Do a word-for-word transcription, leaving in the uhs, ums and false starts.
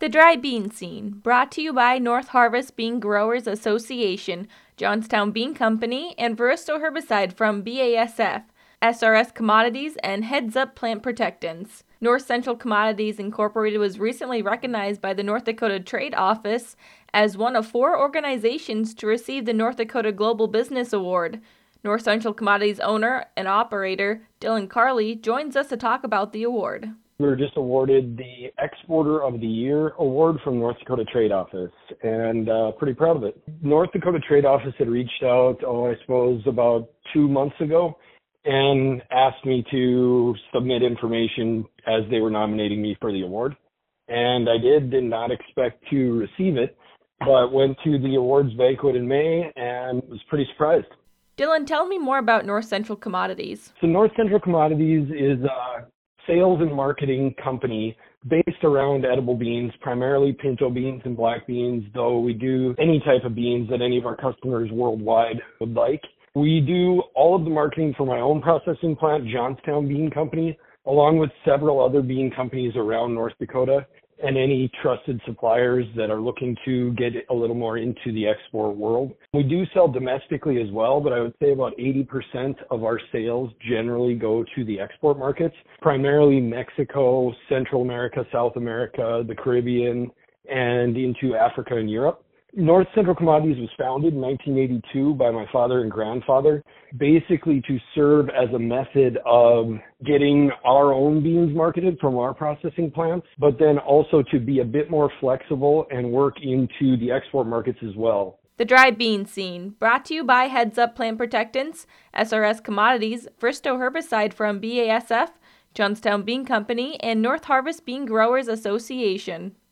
The Dry Bean Scene, brought to you by North Harvest Bean Growers Association, Johnstown Bean Company, and Veristo Herbicide from B A S F, S R S Commodities, and Heads Up Plant Protectants. North Central Commodities Incorporated was recently recognized by the North Dakota Trade Office as one of four organizations to receive the North Dakota Global Business Award. North Central Commodities owner and operator Dylan Carley joins us to talk about the award. We were just awarded the Exporter of the Year award from North Dakota Trade Office, and uh, pretty proud of it. North Dakota Trade Office had reached out, oh, I suppose about two months ago, and asked me to submit information as they were nominating me for the award. And I did, did not expect to receive it, but went to the awards banquet in May and was pretty surprised. Dylan, tell me more about North Central Commodities. So North Central Commodities is a sales and marketing company based around edible beans, primarily pinto beans and black beans, though we do any type of beans that any of our customers worldwide would like. We do all of the marketing for my own processing plant, Johnstown Bean Company, along with several other bean companies around North Dakota and any trusted suppliers that are looking to get a little more into the export world. We do sell domestically as well, but I would say about eighty percent of our sales generally go to the export markets, primarily Mexico, Central America, South America, the Caribbean, and into Africa and Europe. North Central Commodities was founded in nineteen eighty-two by my father and grandfather, basically to serve as a method of getting our own beans marketed from our processing plants, but then also to be a bit more flexible and work into the export markets as well. The Dry Bean Scene, brought to you by Heads Up Plant Protectants, S R S Commodities, Veristo Herbicide from B A S F, Johnstown Bean Company, and North Harvest Bean Growers Association.